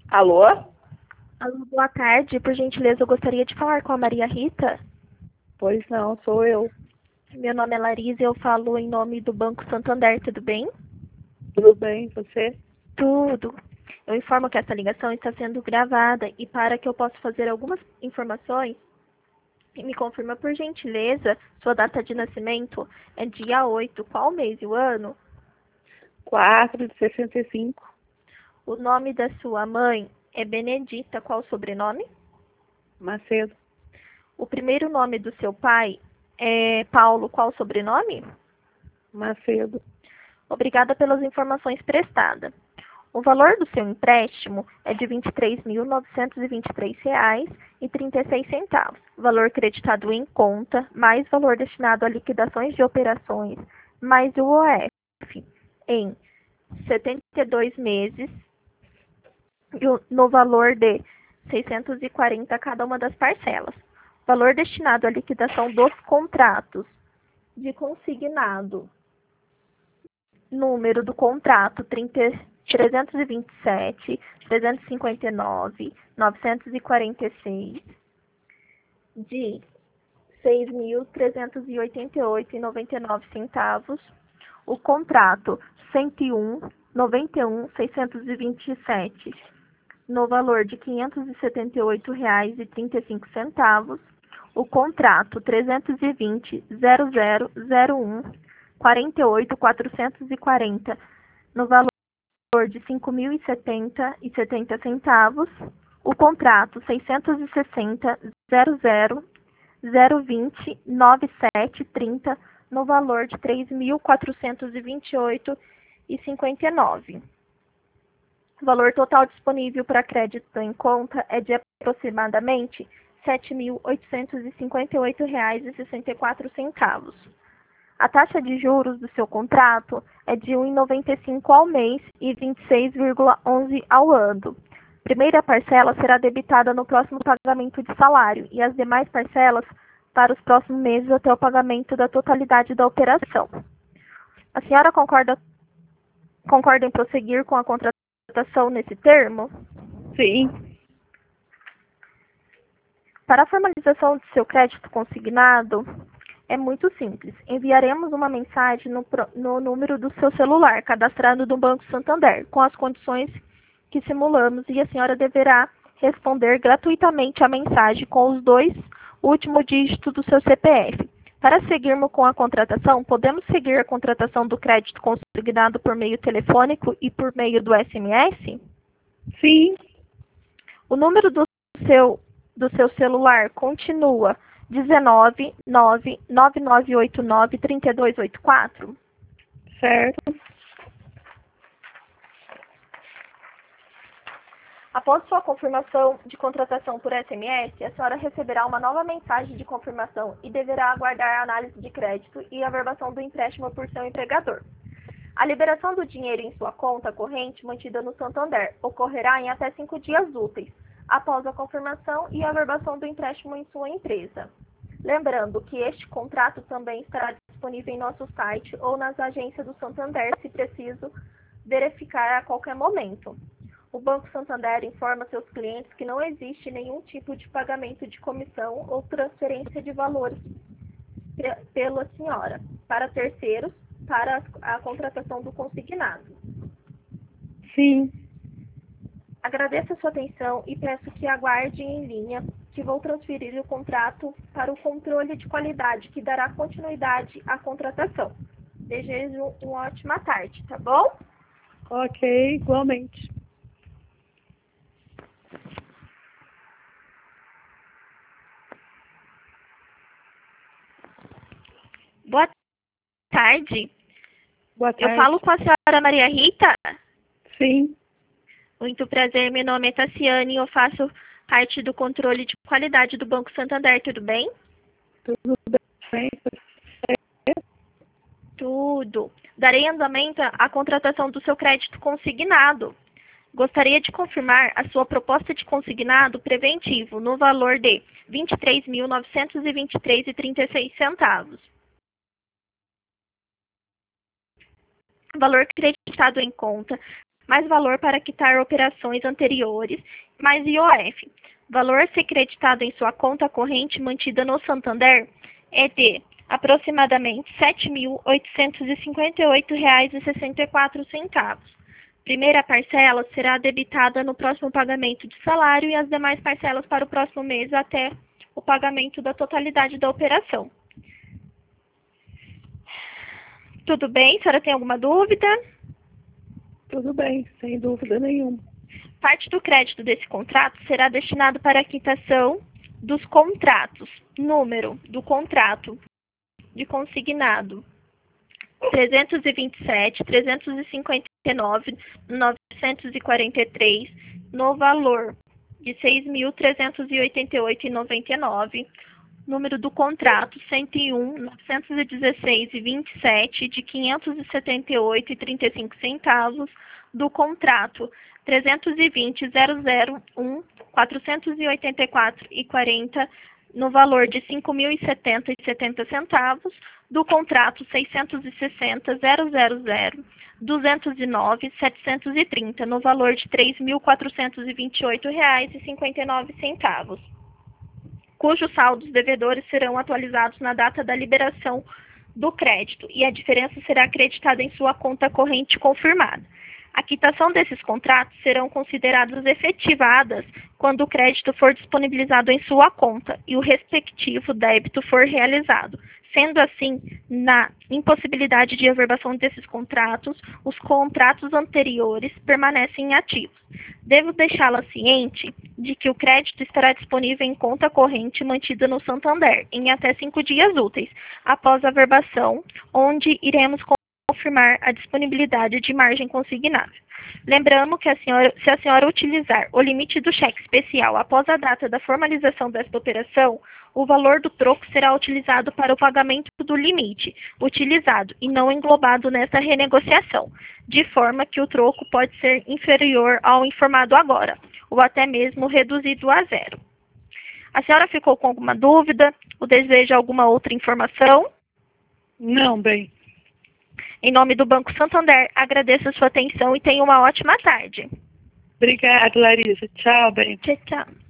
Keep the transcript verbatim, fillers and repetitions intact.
Alô? Alô, boa tarde. Por gentileza, eu gostaria de falar com a Maria Rita. Pois não, sou eu. Meu nome é Larissa e eu falo em nome do Banco Santander, tudo bem? Tudo bem, você? Tudo. Eu informo que essa ligação está sendo gravada e para que eu possa fazer algumas informações, me confirma por gentileza, sua data de nascimento é dia oito, qual mês e o ano? quatro de sessenta e cinco. O nome da sua mãe é Benedita, qual o sobrenome? Macedo. O primeiro nome do seu pai é Paulo, qual o sobrenome? Macedo. Obrigada pelas informações prestadas. O valor do seu empréstimo é de vinte e três mil novecentos e vinte e três reais e trinta e seis centavos. Valor creditado em conta, mais valor destinado a liquidações de operações, mais o O F em setenta e dois meses e o- no valor de seiscentos e quarenta cada uma das parcelas. Valor destinado à liquidação dos contratos de consignado. Número do contrato trinta, trezentos e vinte e sete, trezentos e cinquenta e nove, novecentos e quarenta e seis, de seis mil trezentos e oitenta e oito reais e noventa e nove centavos. O contrato cento e um, noventa e um, seiscentos e vinte e sete, no valor de quinhentos e setenta e oito reais e trinta e cinco centavos. O contrato trezentos e vinte, zero zero zero um, quarenta e oito, quatrocentos e quarenta, no valor de cinco mil e setenta e setenta centavos. O contrato seiscentos e sessenta, zero zero zero vinte, noventa e sete trinta, no valor de três mil quatrocentos e vinte e oito e cinquenta e nove. O valor total disponível para crédito em conta é de aproximadamente sete mil oitocentos e cinquenta e oito reais e sessenta e quatro centavos. A taxa de juros do seu contrato é de um vírgula noventa e cinco ao mês e vinte e seis vírgula onze ao ano. Primeira parcela será debitada no próximo pagamento de salário e as demais parcelas para os próximos meses até o pagamento da totalidade da operação. A senhora concorda, concorda em prosseguir com a contratação nesse termo? Sim. Para a formalização de seu crédito consignado, é muito simples. Enviaremos uma mensagem no, no número do seu celular, cadastrado no Banco Santander, com as condições que simulamos, e a senhora deverá responder gratuitamente a mensagem com os dois últimos dígitos do seu C P F. Para seguirmos com a contratação, podemos seguir a contratação do crédito consignado por meio telefônico e por meio do S M S? Sim. O número do seu, do seu celular continua dezenove, nove, nove nove oito nove, três dois oito quatro? Certo. Após sua confirmação de contratação por S M S, a senhora receberá uma nova mensagem de confirmação e deverá aguardar a análise de crédito e a averbação do empréstimo por seu empregador. A liberação do dinheiro em sua conta corrente mantida no Santander ocorrerá em até cinco dias úteis, após a confirmação e a averbação do empréstimo em sua empresa. Lembrando que este contrato também estará disponível em nosso site ou nas agências do Santander, se preciso verificar a qualquer momento. O Banco Santander informa seus clientes que não existe nenhum tipo de pagamento de comissão ou transferência de valores pela senhora para terceiros para a contratação do consignado. Sim. Agradeço a sua atenção e peço que aguarde em linha, que vou transferir o contrato para o controle de qualidade, que dará continuidade à contratação. Desejo uma ótima tarde, tá bom? Ok, igualmente. Boa tarde. Boa tarde. Eu falo com a senhora Maria Rita? Sim. Muito prazer, meu nome é Tassiane e eu faço parte do controle de qualidade do Banco Santander, tudo bem? Tudo bem. Tudo. Darei andamento à contratação do seu crédito consignado. Gostaria de confirmar a sua proposta de consignado preventivo no valor de vinte e três mil novecentos e vinte e três reais e trinta e seis centavos. Valor creditado em conta, mais valor para quitar operações anteriores, mais I O F. Valor a ser creditado em sua conta corrente mantida no Santander é de aproximadamente sete mil oitocentos e cinquenta e oito reais e sessenta e quatro centavos. Primeira parcela será debitada no próximo pagamento de salário e as demais parcelas para o próximo mês até o pagamento da totalidade da operação. Tudo bem? A senhora tem alguma dúvida? Tudo bem, sem dúvida nenhuma. Parte do crédito desse contrato será destinado para a quitação dos contratos. Número do contrato de consignado trezentos e vinte e sete, trezentos e cinquenta e nove, novecentos e quarenta e três, no valor de seis mil trezentos e oitenta e oito reais e noventa e nove centavos. Número do contrato cento e um, novecentos e dezesseis e vinte e sete, de quinhentos e setenta e oito reais e trinta e cinco centavos. Do contrato trezentos e vinte, zero zero um, quatrocentos e oitenta e quatro reais e quarenta centavos, no valor de cinco mil e setenta reais e setenta centavos. Do contrato seiscentos e sessenta, zero zero zero, duzentos e nove, setecentos e trinta, no valor de três mil quatrocentos e vinte e oito reais e cinquenta e nove centavos, cujos saldos devedores serão atualizados na data da liberação do crédito e a diferença será acreditada em sua conta corrente confirmada. A quitação desses contratos serão consideradas efetivadas quando o crédito for disponibilizado em sua conta e o respectivo débito for realizado. Sendo assim, na impossibilidade de averbação desses contratos, os contratos anteriores permanecem ativos. Devo deixá-la ciente de que o crédito estará disponível em conta corrente mantida no Santander em até cinco dias úteis após a averbação, onde iremos confirmar a disponibilidade de margem consignável. Lembrando que a senhora, se a senhora utilizar o limite do cheque especial após a data da formalização desta operação, o valor do troco será utilizado para o pagamento do limite utilizado e não englobado nesta renegociação, de forma que o troco pode ser inferior ao informado agora, ou até mesmo reduzido a zero. A senhora ficou com alguma dúvida ou deseja alguma outra informação? Não, bem. Em nome do Banco Santander, agradeço a sua atenção e tenha uma ótima tarde. Obrigada, Larissa. Tchau, bem. Tchau, tchau.